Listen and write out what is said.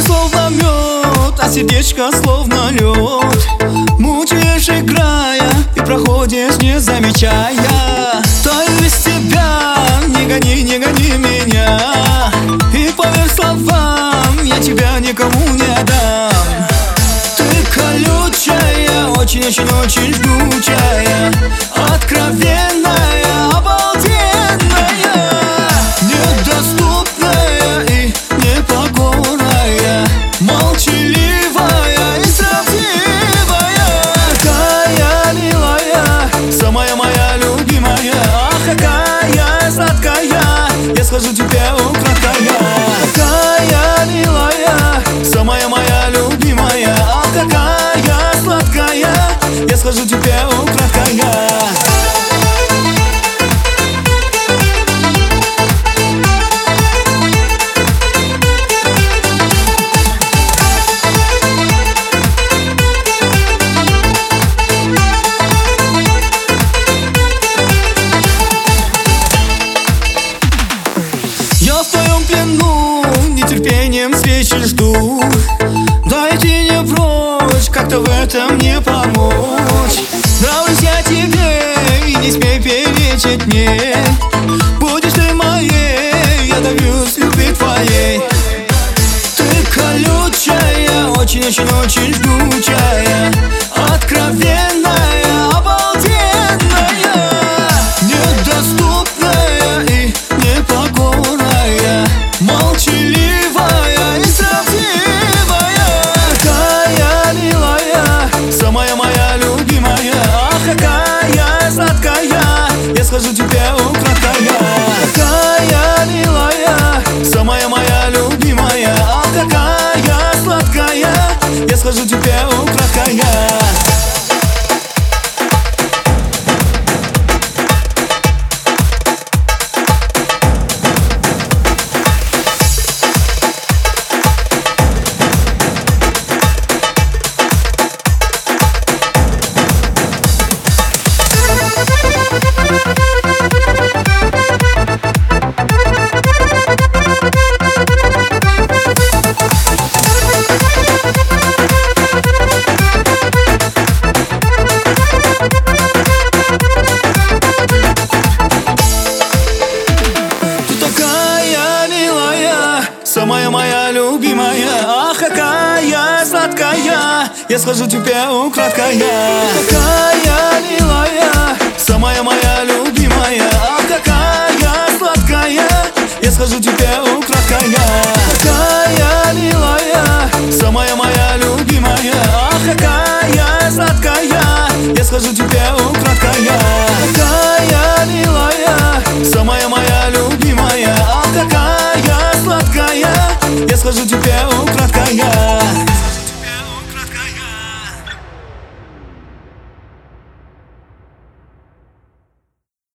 словно мед, а сердечко словно лед. Мучаешь, играя, и проходишь, не замечая. Таю без тебя, не гони меня. И поверь словам, я тебя никому не отдам. Ты колючая, очень-очень-очень жгучая, откровенная, обалденная, недоступная и непокорная, молчаливая и строптивая. Какая милая, самая моя любимая, ах, какая сладкая, я схожу тебя украдкая. Какая милая, самая моя любимая, ах, какая сладкая, я схожу тебя украдкая. Я в твоем плену, нетерпением свечи жду. Дайте не прочь, как-то в этом не помочь. Нравлюсь я тебе, и не смей перечить мне. Будешь ты моей, я добьюсь любви твоей. Ты колючая, очень-очень-очень жгучая, откровенная, обалденная, недоступная и непокорная, молчаливая и строптивая. Какая милая, самая моя любимая, ах, какая сладкая, я схожу тебя украдкая. Какая милая, самая моя любимая, ах, какая сладкая, я схожу тебя украдкая. Самая моя любимая, ах, какая сладкая, я схожу тебя украдкая. Какая милая, самая моя любимая, ах, какая сладкая, я схожу тебя украдкая. Какая милая, самая моя любимая, ах, какая сладкая, я схожу тебя украдкая. Какая милая, самая моя любимая, ах, какая сладкая, я схожу тебя